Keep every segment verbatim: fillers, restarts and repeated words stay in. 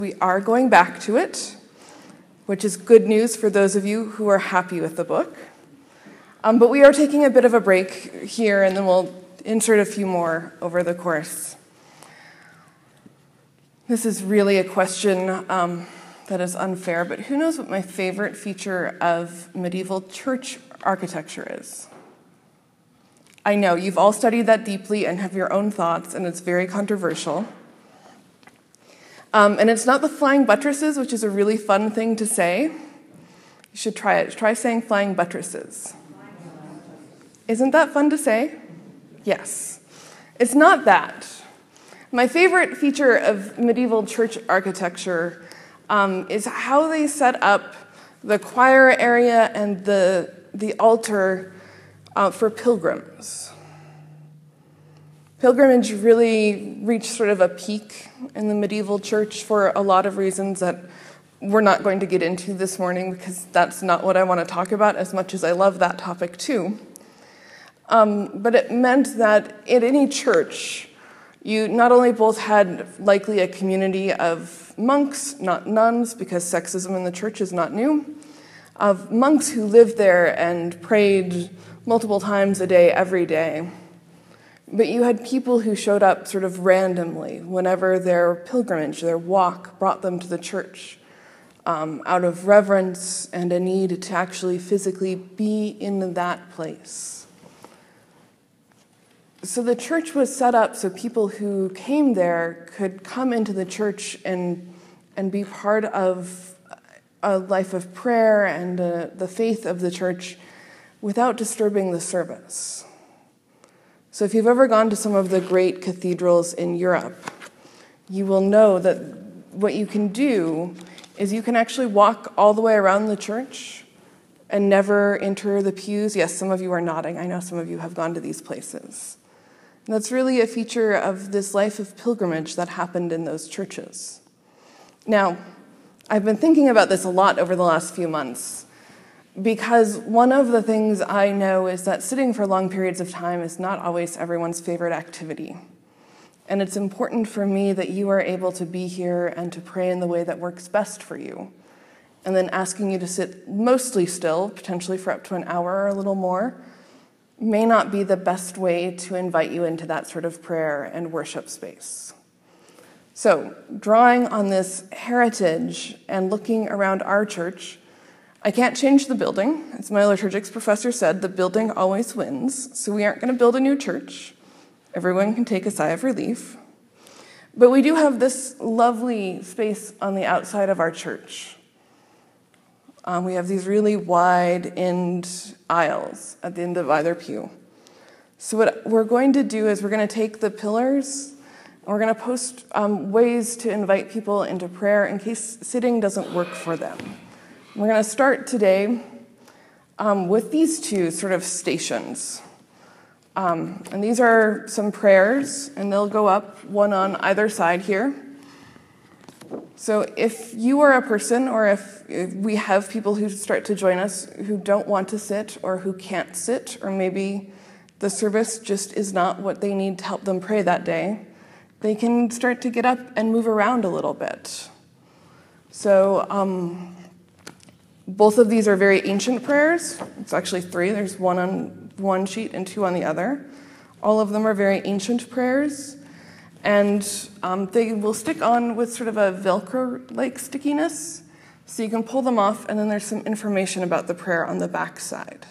We are going back to it, which is good news for those of you who are happy with the book. Um, but we are taking a bit of a break here, and then we'll insert a few more over the course. This is really a question um, that is unfair, but who knows what my favorite feature of medieval church architecture is? I know, you've all studied that deeply and have your own thoughts, and it's very controversial. Um, and it's not the flying buttresses, which is a really fun thing to say. You should try it. Try saying flying buttresses. Isn't that fun to say? Yes. It's not that. My favorite feature of medieval church architecture um, is how they set up the choir area and the, the altar uh, for pilgrims. Pilgrimage really reached sort of a peak in the medieval church for a lot of reasons that we're not going to get into this morning, because that's not what I want to talk about, as much as I love that topic too. Um, but it meant that in any church, you not only both had likely a community of monks, not nuns, because sexism in the church is not new, of monks who lived there and prayed multiple times a day, every day. But you had people who showed up sort of randomly whenever their pilgrimage, their walk, brought them to the church, um, out of reverence and a need to actually physically be in that place. So the church was set up so people who came there could come into the church and, and be part of a life of prayer and uh, the faith of the church without disturbing the service. So if you've ever gone to some of the great cathedrals in Europe, you will know that what you can do is you can actually walk all the way around the church and never enter the pews. Yes, some of you are nodding. I know some of you have gone to these places. And that's really a feature of this life of pilgrimage that happened in those churches. Now, I've been thinking about this a lot over the last few months, because one of the things I know is that sitting for long periods of time is not always everyone's favorite activity. And it's important for me that you are able to be here and to pray in the way that works best for you. And then asking you to sit mostly still, potentially for up to an hour or a little more, may not be the best way to invite you into that sort of prayer and worship space. So, drawing on this heritage and looking around our church, I can't change the building. As my liturgics professor said, the building always wins, so we aren't going to build a new church. Everyone can take a sigh of relief. But we do have this lovely space on the outside of our church. Um, we have these really wide-end aisles at the end of either pew. So what we're going to do is we're going to take the pillars, and we're going to post um, ways to invite people into prayer in case sitting doesn't work for them. We're going to start today um, with these two sort of stations. Um, and these are some prayers, and they'll go up one on either side here. So if you are a person, or if, if we have people who start to join us who don't want to sit or who can't sit, or maybe the service just is not what they need to help them pray that day, they can start to get up and move around a little bit. So um, both of these are very ancient prayers. It's actually three. There's one on one sheet and two on the other. All of them are very ancient prayers. And um, they will stick on with sort of a Velcro-like stickiness. So you can pull them off, and then there's some information about the prayer on the back side.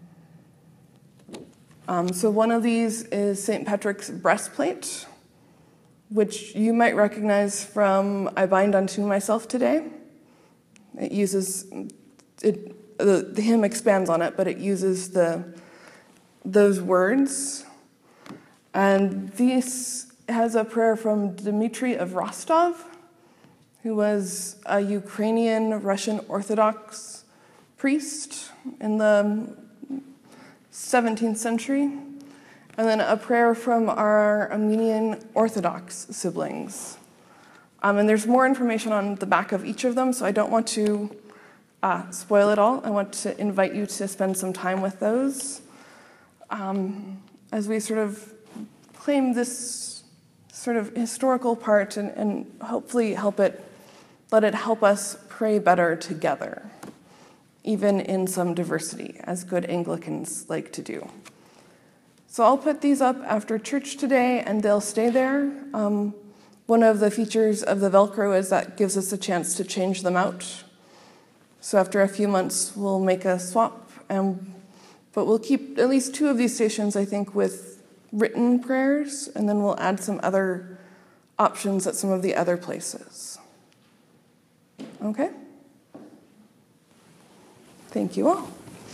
Um, so one of these is Saint Patrick's breastplate, which you might recognize from I Bind Unto Myself Today. It uses, it, the, the hymn expands on it, but it uses the those words. And this has a prayer from Dmitry of Rostov, who was a Ukrainian Russian Orthodox priest in the seventeenth century. And then a prayer from our Armenian Orthodox siblings. Um, and there's more information on the back of each of them, so I don't want to uh, spoil it all. I want to invite you to spend some time with those um, as we sort of claim this sort of historical part and, and hopefully help it Let it help us pray better together, even in some diversity, as good Anglicans like to do. So I'll put these up after church today, and they'll stay there. Um, one of the features of the Velcro is that gives us a chance to change them out. So after a few months, we'll make a swap, and but we'll keep at least two of these stations, I think, with written prayers, and then we'll add some other options at some of the other places. Okay? Thank you all.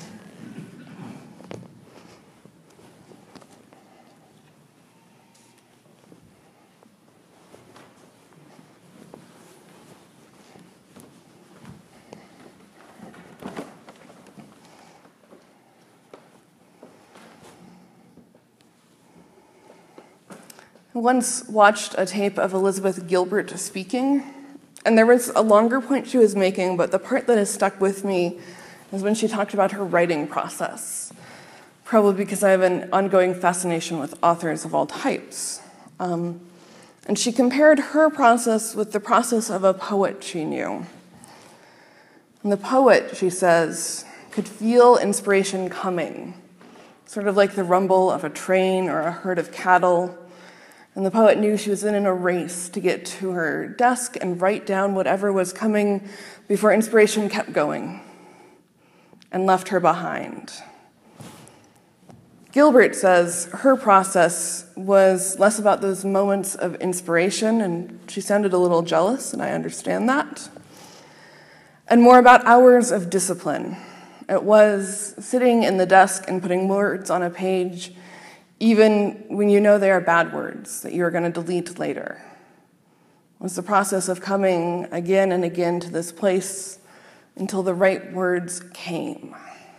I once watched a tape of Elizabeth Gilbert speaking, and there was a longer point she was making, but the part that has stuck with me is when she talked about her writing process, probably because I have an ongoing fascination with authors of all types. Um, and she compared her process with the process of a poet she knew. And the poet, she says, could feel inspiration coming, sort of like the rumble of a train or a herd of cattle. And the poet knew she was in a race to get to her desk and write down whatever was coming before inspiration kept going and left her behind. Gilbert says her process was less about those moments of inspiration, and she sounded a little jealous, and I understand that, and more about hours of discipline. It was sitting in the desk and putting words on a page even when you know they are bad words that you are going to delete later. It was the process of coming again and again to this place until the right words came.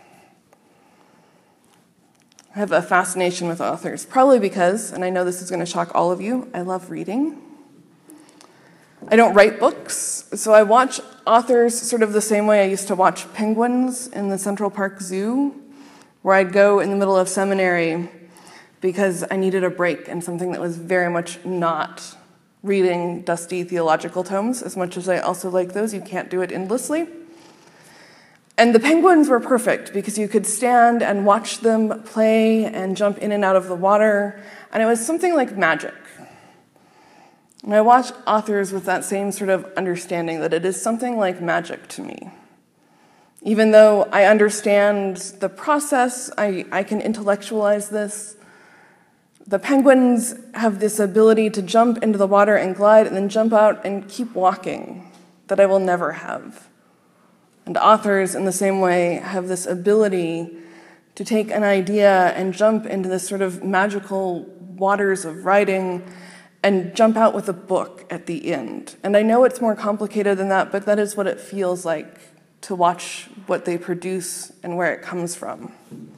I have a fascination with authors, probably because, and I know this is going to shock all of you, I love reading. I don't write books, so I watch authors sort of the same way I used to watch penguins in the Central Park Zoo, where I'd go in the middle of seminary because I needed a break and something that was very much not reading dusty theological tomes. As much as I also like those, you can't do it endlessly. And the penguins were perfect because you could stand and watch them play and jump in and out of the water, and it was something like magic. And I watch authors with that same sort of understanding that it is something like magic to me. Even though I understand the process, I, I can intellectualize this. The penguins have this ability to jump into the water and glide and then jump out and keep walking that I will never have. And authors, in the same way, have this ability to take an idea and jump into this sort of magical waters of writing and jump out with a book at the end. And I know it's more complicated than that, but that is what it feels like to watch what they produce and where it comes from.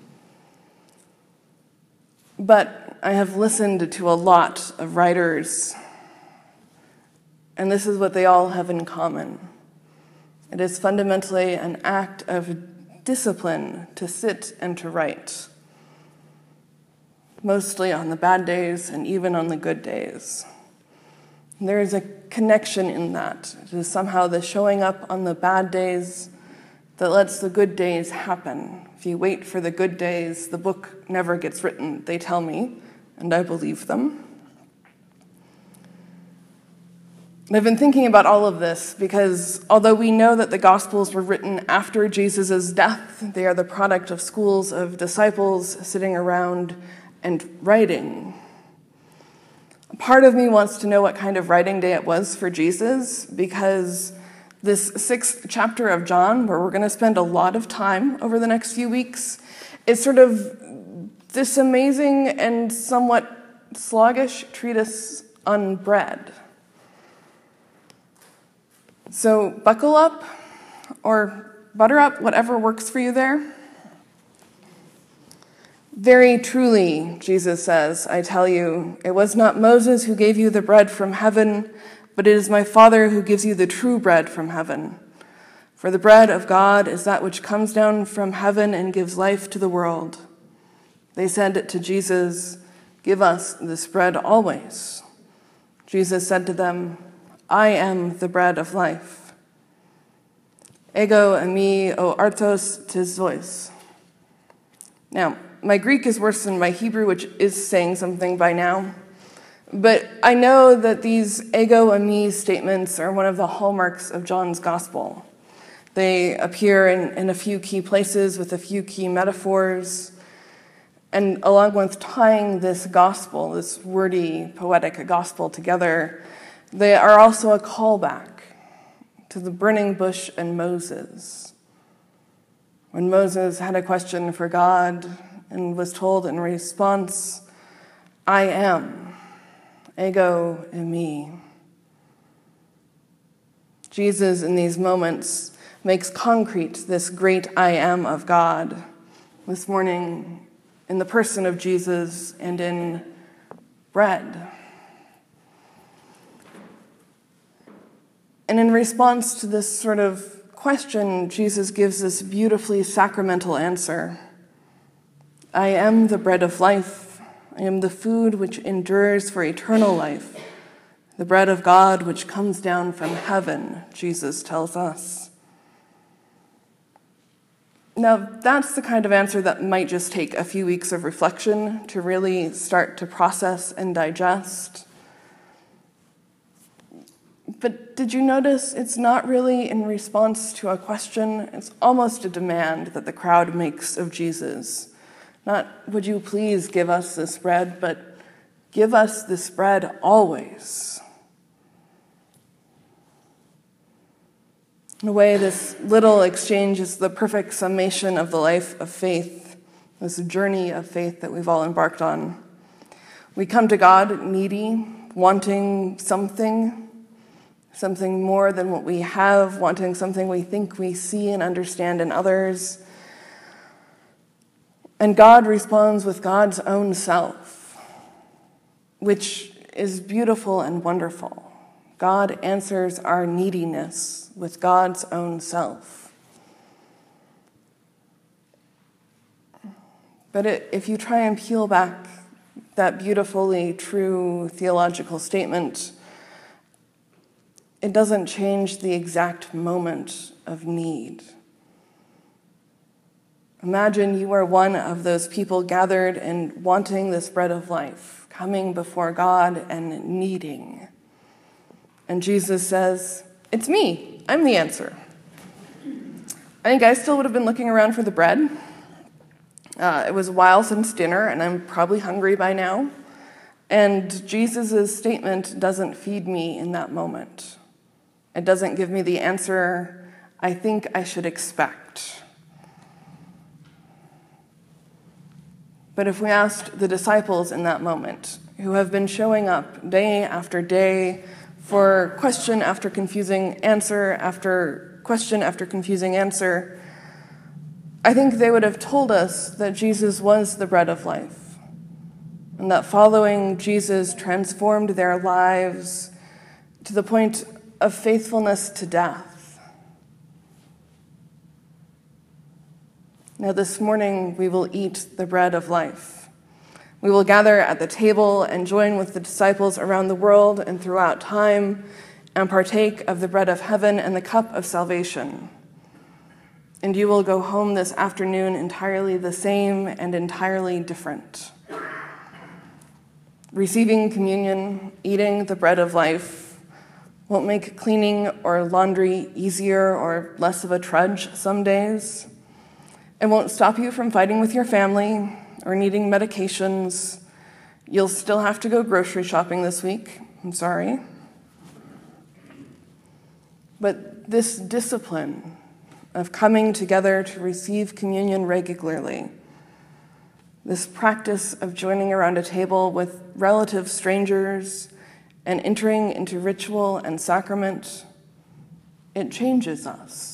But I have listened to a lot of writers, and this is what they all have in common. It is fundamentally an act of discipline to sit and to write, mostly on the bad days and even on the good days. There is a connection in that. It is somehow the showing up on the bad days that lets the good days happen. If you wait for the good days, the book never gets written, they tell me, and I believe them. And I've been thinking about all of this because although we know that the Gospels were written after Jesus' death, they are the product of schools of disciples sitting around and writing. Part of me wants to know what kind of writing day it was for Jesus, because this sixth chapter of John, where we're going to spend a lot of time over the next few weeks, is sort of this amazing and somewhat sluggish treatise on bread. So buckle up or butter up, whatever works for you there. Very truly, Jesus says, I tell you, it was not Moses who gave you the bread from heaven, but it is my Father who gives you the true bread from heaven. For the bread of God is that which comes down from heaven and gives life to the world. They said to Jesus, give us this bread always. Jesus said to them, I am the bread of life. ego eimi o artos tis zois. Now, my Greek is worse than my Hebrew, which is saying something by now. But I know that these ego eimi statements are one of the hallmarks of John's gospel. They appear in, in a few key places with a few key metaphors. And along with tying this gospel, this wordy, poetic gospel together, they are also a callback to the burning bush and Moses. When Moses had a question for God and was told in response, I am, ego eimi. Jesus, in these moments, makes concrete this great I am of God. This morning, in the person of Jesus and in bread. And in response to this sort of question, Jesus gives this beautifully sacramental answer. I am the bread of life. I am the food which endures for eternal life. The bread of God which comes down from heaven, Jesus tells us. Now, that's the kind of answer that might just take a few weeks of reflection to really start to process and digest. But did you notice it's not really in response to a question? It's almost a demand that the crowd makes of Jesus. Not, would you please give us this bread, but give us this bread always. In a way, this little exchange is the perfect summation of the life of faith, this journey of faith that we've all embarked on. We come to God needy, wanting something, something more than what we have, wanting something we think we see and understand in others. And God responds with God's own self, which is beautiful and wonderful. God answers our neediness with God's own self. But it, if you try and peel back that beautifully true theological statement, it doesn't change the exact moment of need. Imagine you are one of those people gathered and wanting this bread of life, coming before God and needing. And Jesus says, it's me. I'm the answer. I think I still would have been looking around for the bread. Uh, it was a while since dinner, and I'm probably hungry by now. And Jesus' statement doesn't feed me in that moment. It doesn't give me the answer I think I should expect. But if we asked the disciples in that moment, who have been showing up day after day for question after confusing answer after question after confusing answer, I think they would have told us that Jesus was the bread of life, and that following Jesus transformed their lives to the point of faithfulness to death. Now this morning we will eat the bread of life. We will gather at the table and join with the disciples around the world and throughout time and partake of the bread of heaven and the cup of salvation. And you will go home this afternoon entirely the same and entirely different. Receiving communion, eating the bread of life, won't make cleaning or laundry easier or less of a trudge some days. It won't stop you from fighting with your family or needing medications. You'll still have to go grocery shopping this week. I'm sorry. But this discipline of coming together to receive communion regularly, this practice of joining around a table with relative strangers and entering into ritual and sacrament, it changes us.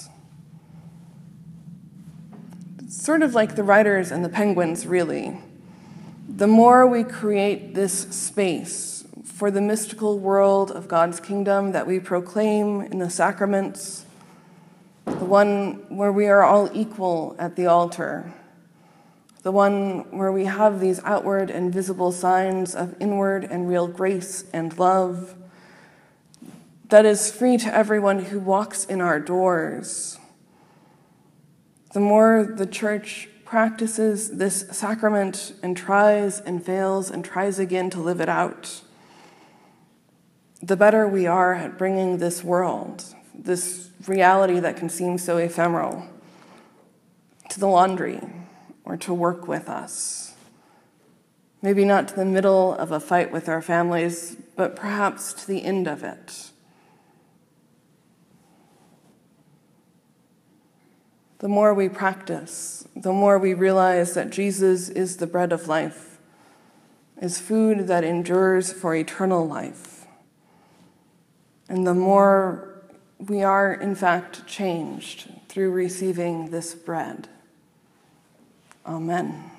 It's sort of like the writers and the penguins, really. The more we create this space for the mystical world of God's kingdom that we proclaim in the sacraments, the one where we are all equal at the altar, the one where we have these outward and visible signs of inward and real grace and love that is free to everyone who walks in our doors, the more the church practices this sacrament and tries and fails and tries again to live it out, the better we are at bringing this world, this reality that can seem so ephemeral, to the laundry or to work with us. Maybe not to the middle of a fight with our families, but perhaps to the end of it. The more we practice, the more we realize that Jesus is the bread of life, is food that endures for eternal life. And the more we are, in fact, changed through receiving this bread. Amen.